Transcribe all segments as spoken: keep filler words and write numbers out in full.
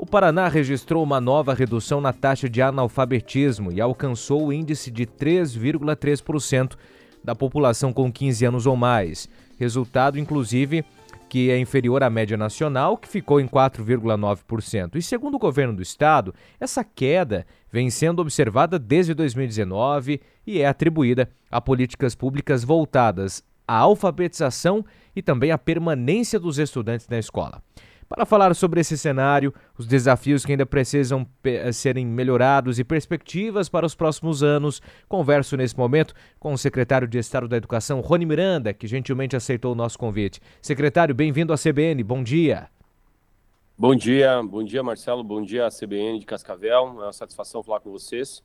Paraná registrou uma nova redução na taxa de analfabetismo e alcançou o índice de três vírgula três por cento da população com quinze anos ou mais. Resultado, inclusive, que é inferior à média nacional, que ficou em quatro vírgula nove por cento. E segundo o governo do estado, essa queda vem sendo observada desde dois mil e dezenove e é atribuída a políticas públicas voltadas à alfabetização e também à permanência dos estudantes na escola. Para falar sobre esse cenário, os desafios que ainda precisam pe- serem melhorados e perspectivas para os próximos anos, converso nesse momento com o secretário de Estado da Educação, Rony Miranda, que gentilmente aceitou o nosso convite. Secretário, bem-vindo à C B N, bom dia. Bom dia, bom dia Marcelo, bom dia à C B N de Cascavel, é uma satisfação falar com vocês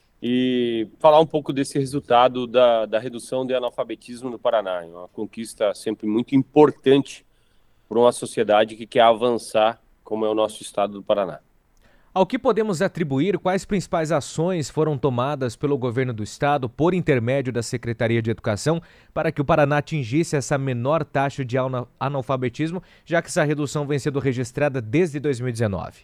e falar um pouco desse resultado da, da redução de analfabetismo no Paraná, é uma conquista sempre muito importante para uma sociedade que quer avançar, como é o nosso estado do Paraná. Ao que podemos atribuir, quais principais ações foram tomadas pelo governo do estado, por intermédio da Secretaria de Educação, para que o Paraná atingisse essa menor taxa de analfabetismo, já que essa redução vem sendo registrada desde dois mil e dezenove?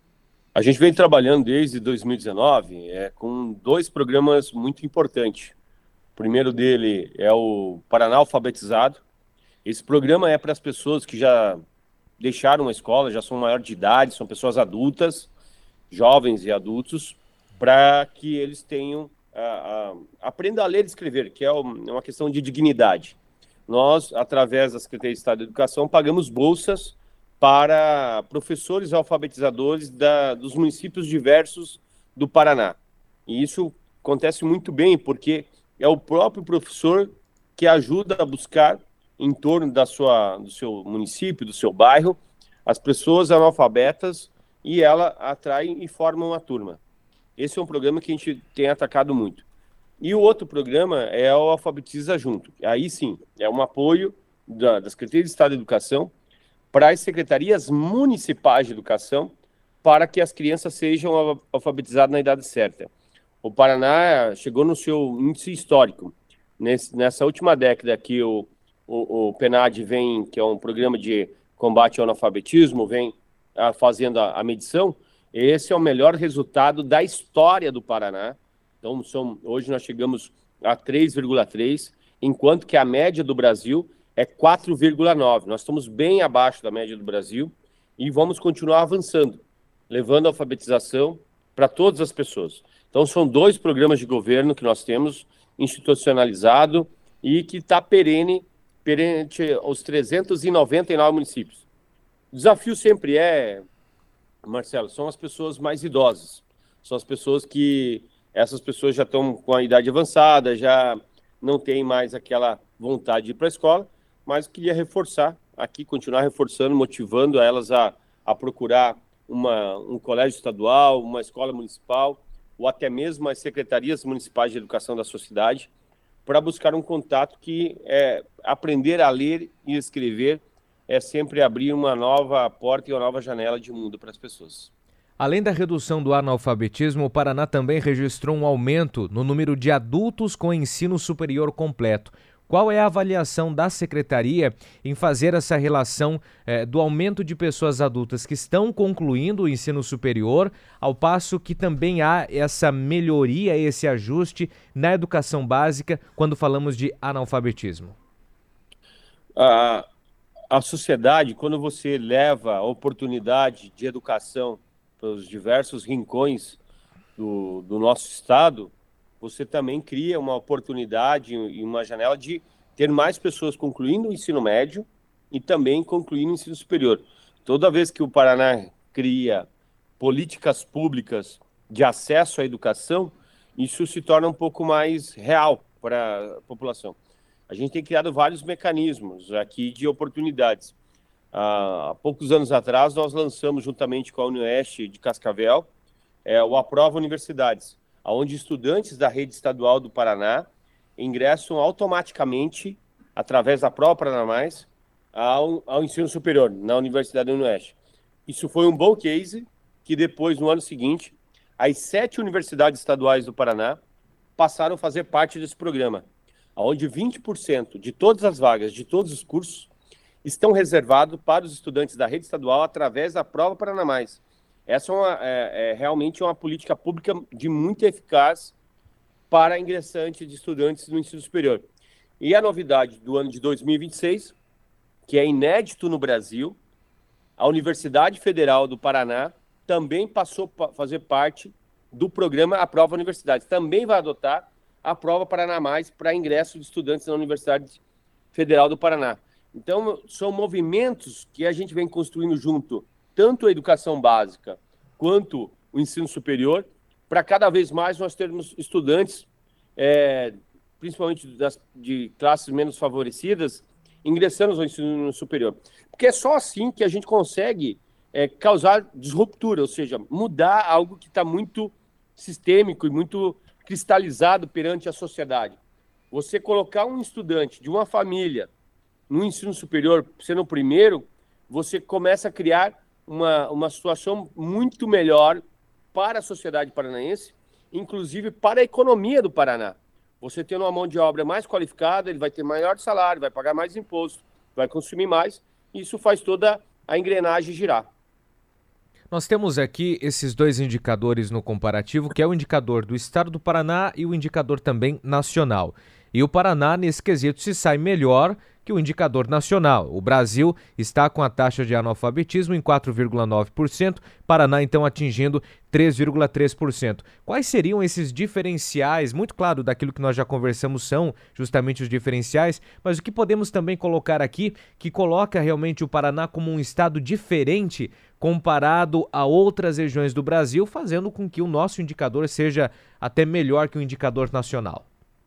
A gente vem trabalhando desde dois mil e dezenove é, com dois programas muito importantes. O primeiro dele é o Paraná Alfabetizado. Esse programa é para as pessoas que já deixaram a escola, já são maior de idade, são pessoas adultas, jovens e adultos, para que eles tenham, a, a, aprendam a ler e escrever, que é uma questão de dignidade. Nós, através da Secretaria de Estado da Educação, pagamos bolsas para professores alfabetizadores da, dos municípios diversos do Paraná. E isso acontece muito bem, porque é o próprio professor que ajuda a buscar em torno da sua, do seu município, do seu bairro, as pessoas analfabetas e ela atrai e forma uma turma. Esse é um programa que a gente tem atacado muito. E o outro programa é o Alfabetiza Junto. Aí sim, é um apoio da, da Secretaria de Estado da Educação para as secretarias municipais de educação para que as crianças sejam alfabetizadas na idade certa. O Paraná chegou no seu índice histórico. Nesse, nessa última década que o O, o PNAD vem, que é um programa de combate ao analfabetismo, vem a, fazendo a, a medição. Esse é o melhor resultado da história do Paraná. Então, são, hoje nós chegamos a três vírgula três, enquanto que a média do Brasil é quatro vírgula nove. Nós estamos bem abaixo da média do Brasil e vamos continuar avançando, levando a alfabetização para todas as pessoas. Então, são dois programas de governo que nós temos institucionalizado e que está perene perante os trezentos e noventa e nove municípios. O desafio sempre é, Marcelo, são as pessoas mais idosas. São as pessoas que, essas pessoas já estão com a idade avançada, já não têm mais aquela vontade de ir para a escola, mas queria reforçar aqui, continuar reforçando, motivando elas a, a procurar uma, um colégio estadual, uma escola municipal, ou até mesmo as secretarias municipais de educação da sua cidade, para buscar um contato que é aprender a ler e escrever é sempre abrir uma nova porta e uma nova janela de mundo para as pessoas. Além da redução do analfabetismo, o Paraná também registrou um aumento no número de adultos com ensino superior completo. Qual é a avaliação da Secretaria em fazer essa relação eh, do aumento de pessoas adultas que estão concluindo o ensino superior, ao passo que também há essa melhoria, esse ajuste na educação básica quando falamos de analfabetismo? A, a sociedade, quando você leva a oportunidade de educação para os diversos rincões do, do nosso estado, você também cria uma oportunidade e uma janela de ter mais pessoas concluindo o ensino médio e também concluindo o ensino superior. Toda vez que o Paraná cria políticas públicas de acesso à educação, isso se torna um pouco mais real para a população. A gente tem criado vários mecanismos aqui de oportunidades. Há poucos anos atrás, nós lançamos, juntamente com a Unioeste de Cascavel, é, o Aprova Universidades, onde estudantes da rede estadual do Paraná ingressam automaticamente, através da prova Paraná Mais, ao, ao ensino superior, na Universidade do Unioeste. Isso foi um bom case, que depois, no ano seguinte, as sete universidades estaduais do Paraná passaram a fazer parte desse programa, onde vinte por cento de todas as vagas, de todos os cursos, estão reservados para os estudantes da rede estadual através da prova Paraná Mais. Essa é, uma, é, é realmente uma política pública de muito eficaz para ingressantes de estudantes no ensino superior. E a novidade do ano de dois mil e vinte e seis, que é inédito no Brasil, a Universidade Federal do Paraná também passou a fazer parte do programa Aprova Universidade. Também vai adotar a Prova Paraná Mais para ingresso de estudantes na Universidade Federal do Paraná. Então, são movimentos que a gente vem construindo junto, tanto a educação básica quanto o ensino superior, para cada vez mais nós termos estudantes, é, principalmente das, de classes menos favorecidas, ingressando no ensino superior. Porque é só assim que a gente consegue é, causar disruptura, ou seja, mudar algo que está muito sistêmico e muito cristalizado perante a sociedade. Você colocar um estudante de uma família no ensino superior, sendo o primeiro, você começa a criar uma, uma situação muito melhor para a sociedade paranaense, inclusive para a economia do Paraná. Você tendo uma mão de obra mais qualificada, ele vai ter maior salário, vai pagar mais imposto, vai consumir mais, e isso faz toda a engrenagem girar. Nós temos aqui esses dois indicadores no comparativo, que é o indicador do estado do Paraná e o indicador também nacional. E o Paraná, nesse quesito, se sai melhor que o indicador nacional. O Brasil está com a taxa de analfabetismo em quatro vírgula nove por cento, Paraná, então, atingindo três vírgula três por cento. Quais seriam esses diferenciais? Muito claro, daquilo que nós já conversamos são justamente os diferenciais, mas o que podemos também colocar aqui, que coloca realmente o Paraná como um estado diferente comparado a outras regiões do Brasil, fazendo com que o nosso indicador seja até melhor que o indicador nacional?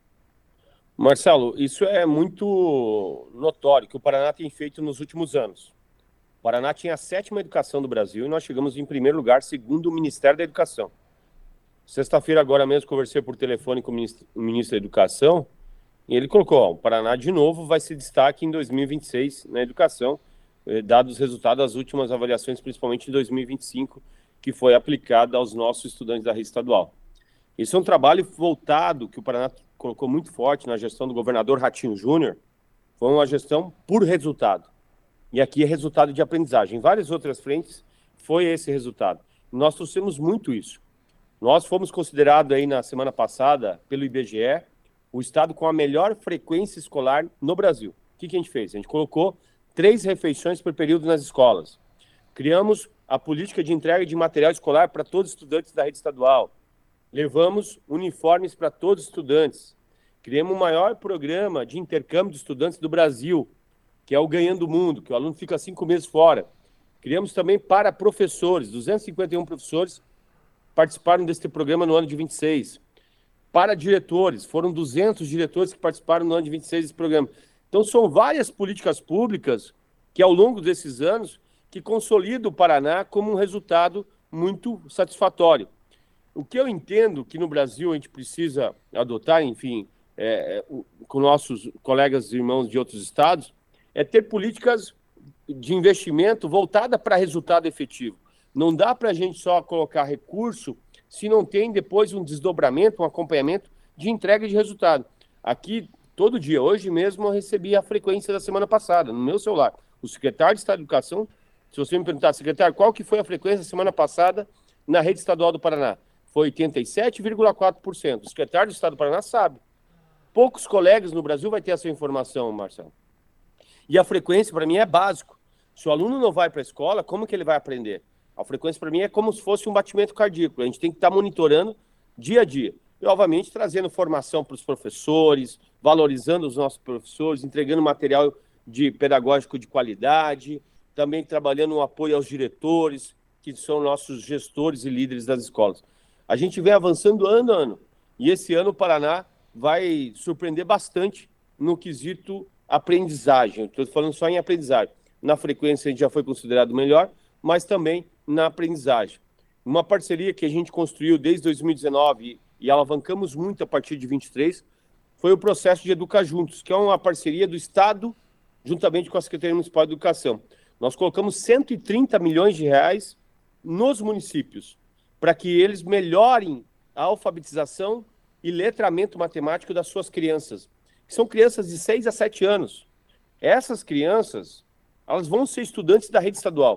Marcelo, isso é muito notório, que o Paraná tem feito nos últimos anos. O Paraná tinha a sétima educação do Brasil e nós chegamos em primeiro lugar, segundo o Ministério da Educação. Sexta-feira, agora mesmo, conversei por telefone com o ministro, o ministro da Educação e ele colocou, ó, o Paraná de novo vai se destaque em dois mil e vinte e seis na educação, dados os resultados das últimas avaliações, principalmente em dois mil e vinte e cinco, que foi aplicada aos nossos estudantes da rede estadual. Esse é um trabalho voltado, que o Paraná colocou muito forte na gestão do governador Ratinho Júnior, foi uma gestão por resultado. E aqui é resultado de aprendizagem. Em várias outras frentes foi esse resultado. Nós trouxemos muito isso. Nós fomos considerados aí na semana passada, pelo I B G E, o estado com a melhor frequência escolar no Brasil. O que, que a gente fez? A gente colocou três refeições por período nas escolas. Criamos a política de entrega de material escolar para todos os estudantes da rede estadual. Levamos uniformes para todos os estudantes. Criamos o maior programa de intercâmbio de estudantes do Brasil, que é o Ganhando o Mundo, que o aluno fica cinco meses fora. Criamos também para professores, duzentos e cinquenta e um professores participaram desse programa no ano de vinte e seis. Para diretores, foram duzentos diretores que participaram no ano de vinte e seis desse programa. Então, são várias políticas públicas que, ao longo desses anos, que consolidam o Paraná como um resultado muito satisfatório. O que eu entendo que no Brasil a gente precisa adotar, enfim, é, é, com nossos colegas e irmãos de outros estados, é ter políticas de investimento voltada para resultado efetivo. Não dá para a gente só colocar recurso se não tem depois um desdobramento, um acompanhamento de entrega de resultado. Aqui, todo dia, hoje mesmo, eu recebi a frequência da semana passada, no meu celular. O secretário de Estado de Educação, se você me perguntar, secretário, qual que foi a frequência da semana passada na rede estadual do Paraná? Foi oitenta e sete vírgula quatro por cento. O secretário do Estado do Paraná sabe. Poucos colegas no Brasil vão ter essa informação, Marcelo. E a frequência, para mim, é básico. Se o aluno não vai para a escola, como que ele vai aprender? A frequência, para mim, é como se fosse um batimento cardíaco. A gente tem que estar monitorando dia a dia. E, obviamente, trazendo formação para os professores, valorizando os nossos professores, entregando material de pedagógico de qualidade, também trabalhando no apoio aos diretores, que são nossos gestores e líderes das escolas. A gente vem avançando ano a ano. E esse ano o Paraná vai surpreender bastante no quesito aprendizagem. Estou falando só em aprendizagem. Na frequência a gente já foi considerado melhor, mas também na aprendizagem. Uma parceria que a gente construiu desde dois mil e dezenove e alavancamos muito a partir de vinte e três foi o processo de Educar Juntos, que é uma parceria do Estado juntamente com a Secretaria Municipal de Educação. Nós colocamos cento e trinta milhões de reais nos municípios para que eles melhorem a alfabetização e letramento matemático das suas crianças, que são crianças de seis a sete anos. Essas crianças, elas vão ser estudantes da rede estadual.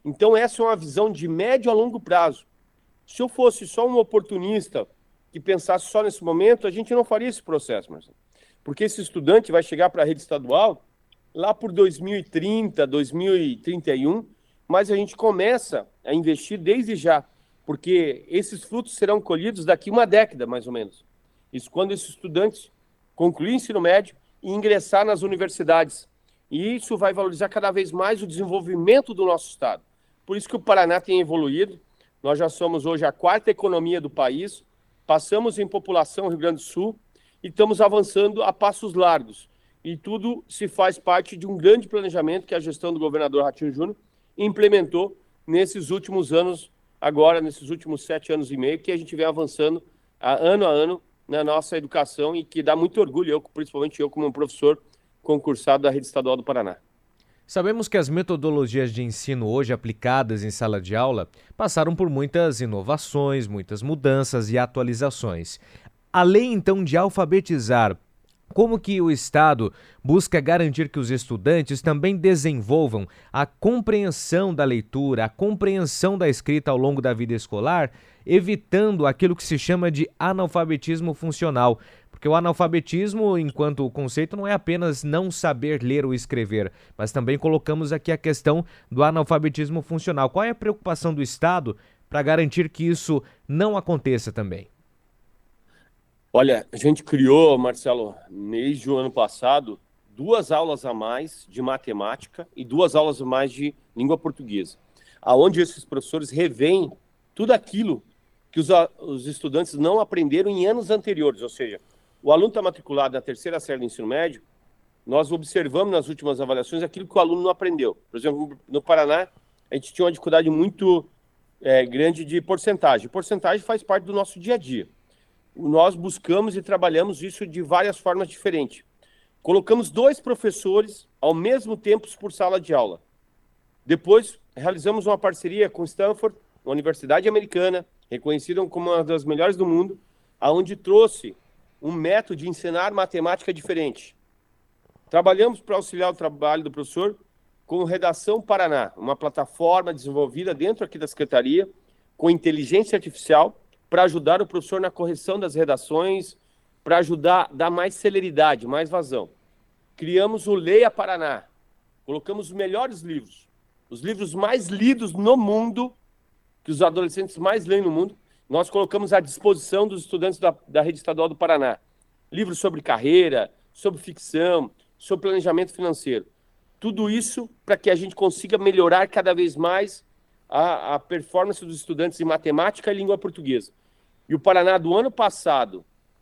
Então essa é uma visão de médio a longo prazo. Se eu fosse só um oportunista que pensasse só nesse momento, a gente não faria esse processo, Marcelo. Porque esse estudante vai chegar para a rede estadual lá por dois mil e trinta, dois mil e trinta e um, mas a gente começa a investir desde já, porque esses frutos serão colhidos daqui uma década, mais ou menos. Isso quando esse estudante concluir o ensino médio e ingressar nas universidades. E isso vai valorizar cada vez mais o desenvolvimento do nosso estado. Por isso que o Paraná tem evoluído. Nós já somos hoje a quarta economia do país, passamos em população Rio Grande do Sul e estamos avançando a passos largos. E tudo se faz parte de um grande planejamento que a gestão do governador Ratinho Júnior implementou nesses últimos anos, agora nesses últimos sete anos e meio, que a gente vem avançando a, ano a ano na nossa educação e que dá muito orgulho, eu, principalmente eu como um professor concursado da Rede Estadual do Paraná. Sabemos que as metodologias de ensino hoje aplicadas em sala de aula passaram por muitas inovações, muitas mudanças e atualizações. Além, então, de alfabetizar, como que o Estado busca garantir que os estudantes também desenvolvam a compreensão da leitura, a compreensão da escrita ao longo da vida escolar, evitando aquilo que se chama de analfabetismo funcional? Porque o analfabetismo, enquanto conceito, não é apenas não saber ler ou escrever, mas também colocamos aqui a questão do analfabetismo funcional. Qual é a preocupação do Estado para garantir que isso não aconteça também? Olha, a gente criou, Marcelo, desde o ano passado, duas aulas a mais de matemática e duas aulas a mais de língua portuguesa, aonde esses professores revêem tudo aquilo que os, os estudantes não aprenderam em anos anteriores, ou seja, o aluno está matriculado na terceira série do ensino médio, nós observamos nas últimas avaliações aquilo que o aluno não aprendeu. Por exemplo, no Paraná, a gente tinha uma dificuldade muito é, grande de porcentagem. Porcentagem faz parte do nosso dia a dia. Nós buscamos e trabalhamos isso de várias formas diferentes. Colocamos dois professores ao mesmo tempo por sala de aula. Depois, realizamos uma parceria com Stanford, uma universidade americana, reconhecida como uma das melhores do mundo, aonde trouxe um método de ensinar matemática diferente. Trabalhamos para auxiliar o trabalho do professor com o Redação Paraná, uma plataforma desenvolvida dentro aqui da Secretaria, com inteligência artificial, para ajudar o professor na correção das redações, para ajudar a dar mais celeridade, mais vazão. Criamos o Leia Paraná, colocamos os melhores livros, os livros mais lidos no mundo, que os adolescentes mais leem no mundo, nós colocamos à disposição dos estudantes da, da Rede Estadual do Paraná. Livros sobre carreira, sobre ficção, sobre planejamento financeiro. Tudo isso para que a gente consiga melhorar cada vez mais a, a performance dos estudantes em matemática e língua portuguesa. E o Paraná, do ano passado,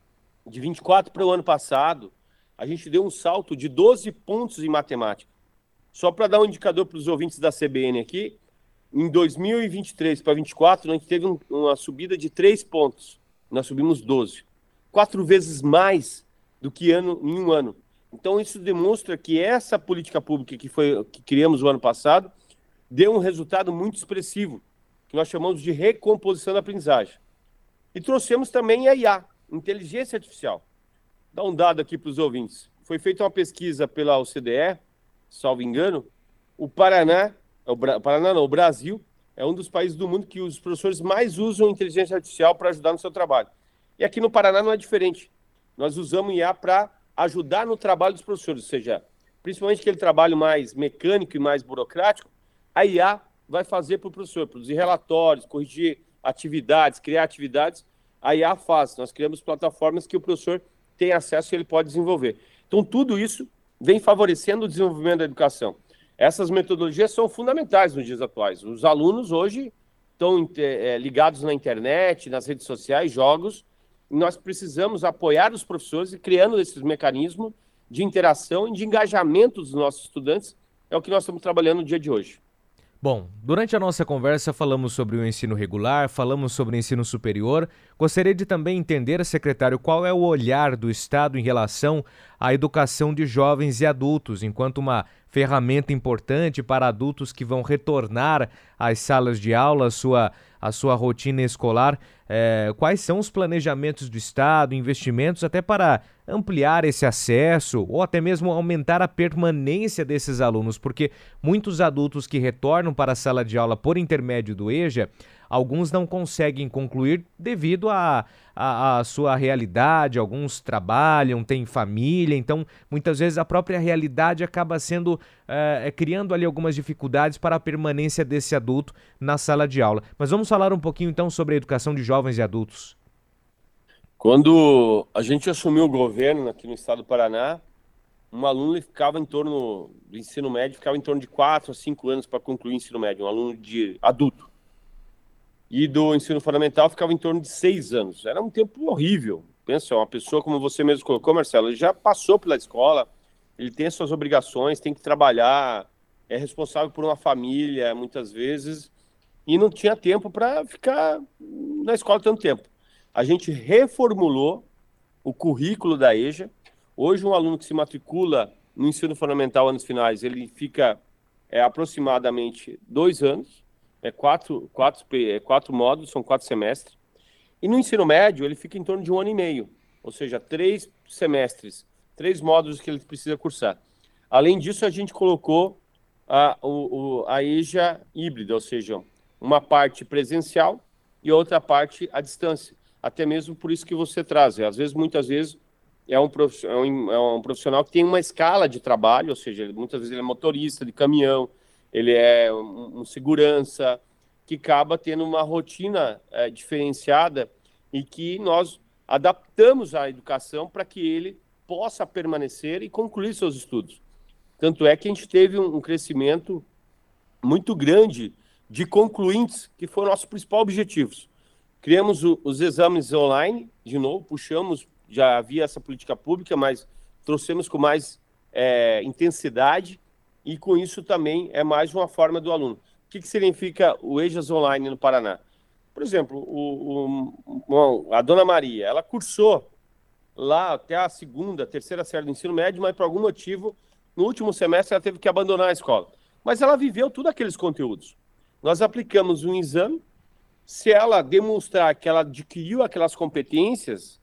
de vinte e quatro para o ano passado, a gente deu um salto de doze pontos em matemática. Só para dar um indicador para os ouvintes da C B N aqui, em dois mil e vinte e três para vinte e quatro, a gente teve um, uma subida de três pontos. Nós subimos doze. Quatro vezes mais do que ano, em um ano. Então, isso demonstra que essa política pública que, foi, que criamos o ano passado deu um resultado muito expressivo, que nós chamamos de recomposição da aprendizagem. E trouxemos também a I A, Inteligência Artificial. Dá um dado aqui para os ouvintes. Foi feita uma pesquisa pela O C D E, salvo engano, o Paraná, o Bra... Paraná não, o Brasil é um dos países do mundo que os professores mais usam inteligência artificial para ajudar no seu trabalho. E aqui no Paraná não é diferente. Nós usamos I A para ajudar no trabalho dos professores, ou seja, principalmente aquele trabalho mais mecânico e mais burocrático, a I A vai fazer para o professor, produzir relatórios, corrigir atividades, criar atividades, a I A faz. Nós criamos plataformas que o professor tem acesso e ele pode desenvolver. Então, tudo isso vem favorecendo o desenvolvimento da educação. Essas metodologias são fundamentais nos dias atuais. Os alunos hoje estão é, ligados na internet, nas redes sociais, jogos, e nós precisamos apoiar os professores e criando esses mecanismos de interação e de engajamento dos nossos estudantes. É o que nós estamos trabalhando no dia de hoje. Bom, durante a nossa conversa falamos sobre o ensino regular, falamos sobre o ensino superior. Gostaria de também entender, secretário, qual é o olhar do Estado em relação à educação de jovens e adultos, enquanto uma ferramenta importante para adultos que vão retornar às salas de aula, sua a sua rotina escolar. É, quais são os planejamentos do Estado, investimentos até para ampliar esse acesso ou até mesmo aumentar a permanência desses alunos? Porque muitos adultos que retornam para a sala de aula por intermédio do EJA, alguns não conseguem concluir devido à a, a, a sua realidade, alguns trabalham, têm família, então muitas vezes a própria realidade acaba sendo, é, criando ali algumas dificuldades para a permanência desse adulto na sala de aula. Mas vamos falar um pouquinho então sobre a educação de jovens e adultos. Quando a gente assumiu o governo aqui no estado do Paraná, um aluno ele ficava em torno do ensino médio, ficava em torno de quatro a cinco anos para concluir o ensino médio, um aluno de adulto. E do ensino fundamental ficava em torno de seis anos. Era um tempo horrível. Pensa, uma pessoa, como você mesmo colocou, Marcelo, ele já passou pela escola, ele tem as suas obrigações, tem que trabalhar, é responsável por uma família, muitas vezes, e não tinha tempo para ficar na escola tanto tempo. A gente reformulou o currículo da EJA. Hoje, um aluno que se matricula no ensino fundamental anos finais, ele fica é, aproximadamente dois anos, é quatro, quatro, é quatro módulos, são quatro semestres. E no ensino médio, ele fica em torno de um ano e meio, ou seja, três semestres, três módulos que ele precisa cursar. Além disso, a gente colocou a, o, a EJA híbrida, ou seja, uma parte presencial e outra parte à distância. Até mesmo por isso que você traz. Às vezes, muitas vezes, é um profissional, é um profissional que tem uma escala de trabalho, ou seja, ele, muitas vezes ele é motorista de caminhão, ele é um, um segurança, que acaba tendo uma rotina é, diferenciada e que nós adaptamos a educação para que ele possa permanecer e concluir seus estudos. Tanto é que a gente teve um, um crescimento muito grande de concluintes, que foi o nosso principal objetivo. Criamos o, os exames online, de novo, puxamos, já havia essa política pública, mas trouxemos com mais é, intensidade, e com isso também é mais uma forma do aluno. O que, que significa o EJAS Online no Paraná? Por exemplo, o, o, a Dona Maria, ela cursou lá até a segunda, terceira série do ensino médio, mas por algum motivo, no último semestre, ela teve que abandonar a escola. Mas ela viveu todos aqueles conteúdos. Nós aplicamos um exame, se ela demonstrar que ela adquiriu aquelas competências,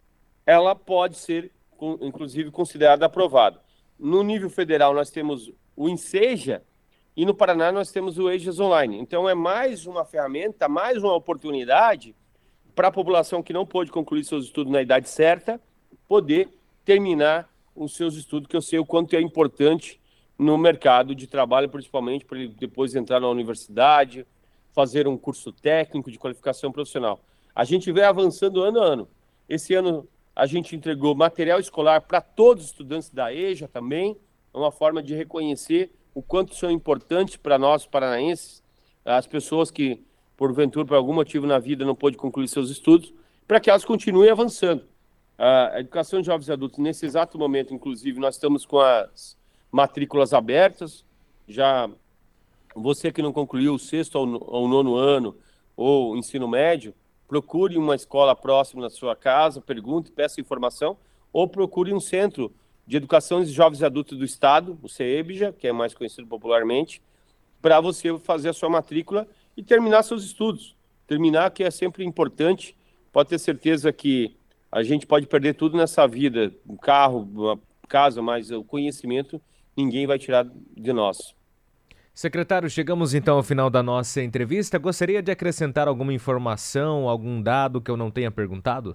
ela pode ser, inclusive, considerada aprovada. No nível federal, nós temos o INSEJA, e no Paraná nós temos o EJAS Online. Então é mais uma ferramenta, mais uma oportunidade para a população que não pôde concluir seus estudos na idade certa, poder terminar os seus estudos, que eu sei o quanto é importante no mercado de trabalho, principalmente para ele depois entrar na universidade, fazer um curso técnico de qualificação profissional. A gente vem avançando ano a ano. Esse ano a gente entregou material escolar para todos os estudantes da EJA também, é uma forma de reconhecer o quanto são importantes para nós paranaenses, as pessoas que, porventura, por algum motivo na vida não pôde concluir seus estudos, para que elas continuem avançando. A educação de jovens e adultos, nesse exato momento, inclusive, nós estamos com as matrículas abertas. Já você que não concluiu o sexto ou nono ano ou ensino médio, procure uma escola próxima da sua casa, pergunte, peça informação, ou procure um centro de Educação de Jovens e Adultos do Estado, o CEBJA, que é mais conhecido popularmente, para você fazer a sua matrícula e terminar seus estudos. Terminar, que é sempre importante. Pode ter certeza que a gente pode perder tudo nessa vida, um carro, uma casa, mas o conhecimento ninguém vai tirar de nós. Secretário, chegamos então ao final da nossa entrevista. Gostaria de acrescentar alguma informação, algum dado que eu não tenha perguntado?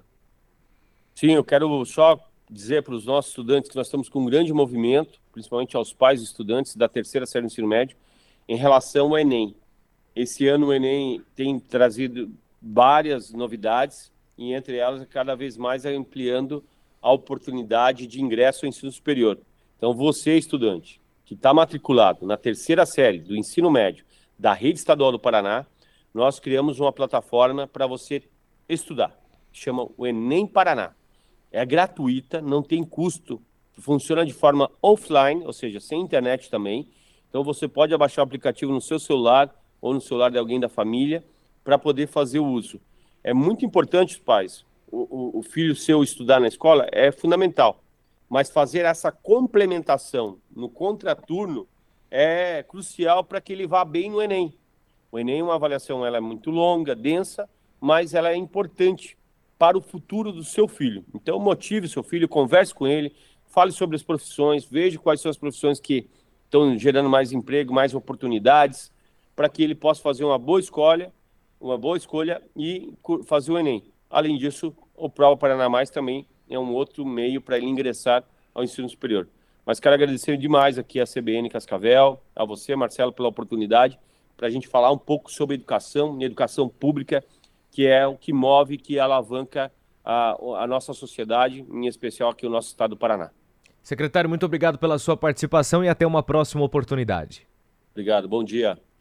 Sim, eu quero só dizer para os nossos estudantes que nós estamos com um grande movimento, principalmente aos pais e estudantes da terceira série do ensino médio, em relação ao Enem. Esse ano o Enem tem trazido várias novidades, e entre elas, cada vez mais ampliando a oportunidade de ingresso ao ensino superior. Então, você, estudante, que está matriculado na terceira série do ensino médio da Rede Estadual do Paraná, nós criamos uma plataforma para você estudar, chama o Enem Paraná. É gratuita, não tem custo, funciona de forma offline, ou seja, sem internet também. Então você pode abaixar o aplicativo no seu celular ou no celular de alguém da família para poder fazer o uso. É muito importante, pais, o, o, o filho seu estudar na escola é fundamental, mas fazer essa complementação no contraturno é crucial para que ele vá bem no Enem. O Enem é uma avaliação, ela é muito longa, densa, mas ela é importante para o futuro do seu filho. Então, motive o seu filho, converse com ele, fale sobre as profissões, veja quais são as profissões que estão gerando mais emprego, mais oportunidades, para que ele possa fazer uma boa escolha, uma boa escolha e fazer o Enem. Além disso, o Prova Paraná Mais também é um outro meio para ele ingressar ao ensino superior. Mas quero agradecer demais aqui a C B N Cascavel, a você, Marcelo, pela oportunidade, para a gente falar um pouco sobre educação e educação pública, que é o que move, que alavanca a, a nossa sociedade, em especial aqui o nosso estado do Paraná. Secretário, muito obrigado pela sua participação e até uma próxima oportunidade. Obrigado, bom dia.